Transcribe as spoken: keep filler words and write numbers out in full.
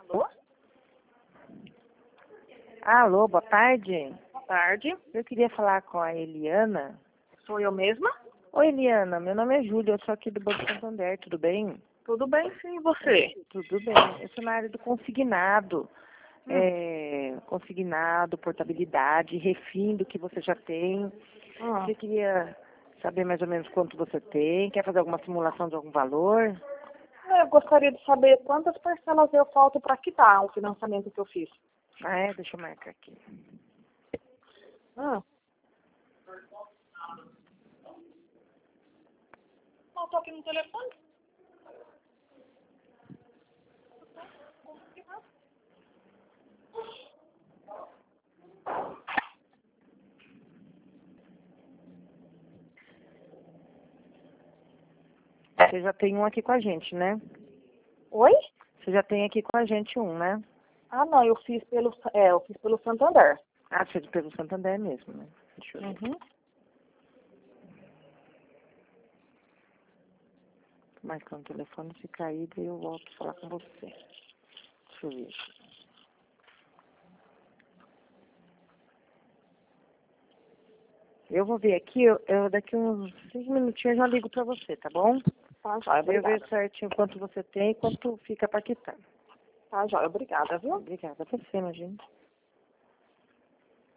Alô? Alô, boa tarde. Boa tarde. Eu queria falar com a Eliana. Sou eu mesma? Oi, Eliana, meu nome é Júlia, eu sou aqui do Banco Santander, tudo bem? Tudo bem, sim, e você? Tudo bem. Eu sou na área do consignado. Hum. É, consignado, portabilidade, refim do que você já tem. Ah, Você queria saber mais ou menos quanto você tem? Quer fazer alguma simulação de algum valor? eu gostaria de saber quantas parcelas eu falto para quitar o financiamento que eu fiz. Ah, é? Deixa eu marcar aqui. Ah. Eu tô aqui no telefone. Você já tem um aqui com a gente, né? Oi? Você já tem aqui com a gente um, né? Ah, não, eu fiz pelo, é, eu fiz pelo Santander. Ah, você é pelo Santander mesmo, né? Deixa eu ver. Uhum. Marcando o telefone, se cair, daí eu volto a falar com você. Deixa eu ver. Eu vou ver aqui, eu, eu daqui uns cinco minutinhos eu já ligo pra você, tá bom? Tá, joia, Daí eu obrigada. vejo certinho quanto você tem e quanto fica pra quitar. Tá, joia, obrigada, viu? Obrigada a você, imagina.